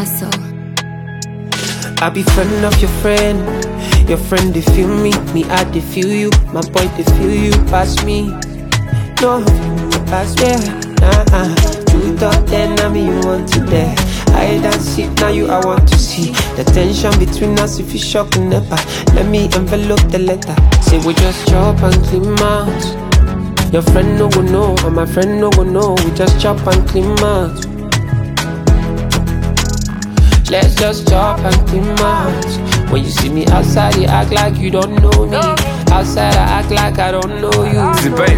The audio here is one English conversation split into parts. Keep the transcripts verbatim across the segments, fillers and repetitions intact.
Hustle. I be friend of your friend. Your friend they feel me, me I they feel you. My boy they feel you, pass me. No, pass me. Nah, you thought then I mean you want to there. I dance it, now you I want to see. The tension between us if you shock and never. Let me envelope the letter. Say we just chop and clean out. Your friend no go know, and my friend no go know. We just chop and clean out. Let's just chop and clean out. When you see me outside, you act like you don't know me. Outside, I act like I don't know you. See, babe.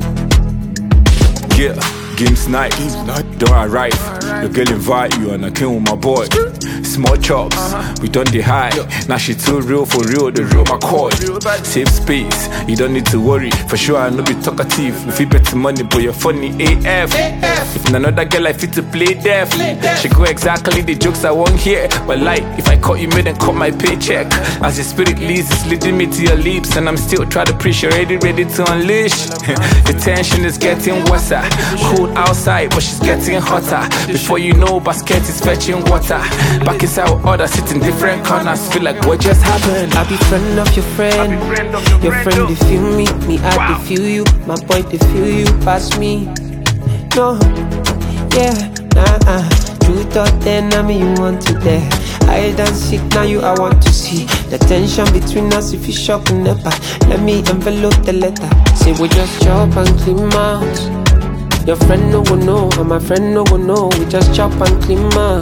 Yeah. Games night, don't arrive. The girl invite you and I came with my boy. Small chops, we done the high. Now she too real for real, the real McCoy. Save space, you don't need to worry. For sure I know be talkative. If you bet money, but you're funny A F. If another girl I fit to play deaf, she go exactly the jokes I want here. But like, if I caught you made and cut my paycheck. As your spirit leads, it's leading me to your lips. And I'm still trying to preach, you're ready, ready to unleash. The tension is getting worse. Cool outside, but she's getting hotter. Before you know, basket is fetching water. Back inside with others, sitting different corners. Feel like what just happened. I be friend of your friend. Your friend they feel me, me I they feel you. My boy they feel you, pass me. No, yeah, nah, you thought then I mean you want to there. I dance it, now you I want to see. The tension between us if you shock and never. Let me envelope the letter. Say we just chop and clean out. Your friend no go know, and my friend no go know. We just chop and clean out.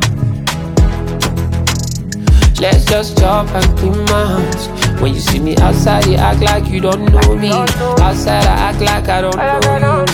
Let's just chop and clean out. When you see me outside, you act like you don't know me. Outside, I act like I don't know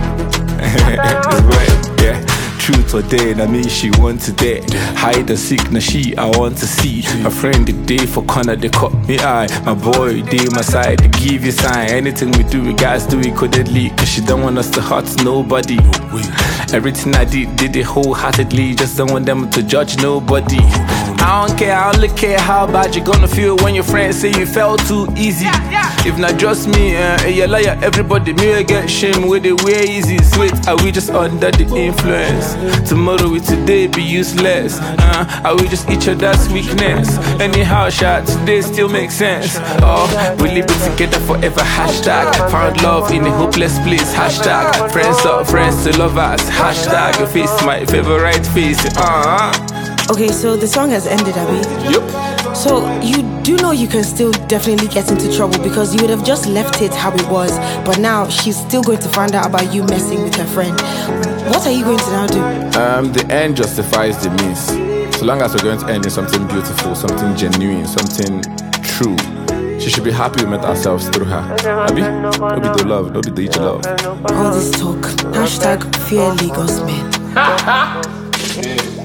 you. Yeah. Truth or dare, I mean she want to dare. Hide the sick, now she I want to see. My friend the day for corner, they cut me eye. My boy, they my side, they give you sign. Anything we do, we guys do it codedly. Cause she don't want us to hurt nobody. Everything I did, did it wholeheartedly. Just don't want them to judge nobody. I don't care, I only care how bad you gonna feel when your friends say you fell too easy. If not just me, uh, you liar, everybody may get shame with the way easy. Sweet, are we just under the influence? Tomorrow with today be useless. uh, Are we just each other's weakness? Anyhow, shot, today still makes sense. Oh, we live it together forever. Hashtag found love in a hopeless place. Hashtag friends up, friends to lovers. Hashtag your face, my favorite face. uh-huh. Okay, so the song has ended, Abby. Yep. So you do know you can still definitely get into trouble because you would have just left it how it was. But now she's still going to find out about you messing with her friend. What are you going to now do? Um, the end justifies the means. So long as we're going to end in something beautiful, something genuine, something true. She should be happy we met ourselves through her. Abi? No be the love, no be the each love. All this talk. Hashtag fear Lagos men.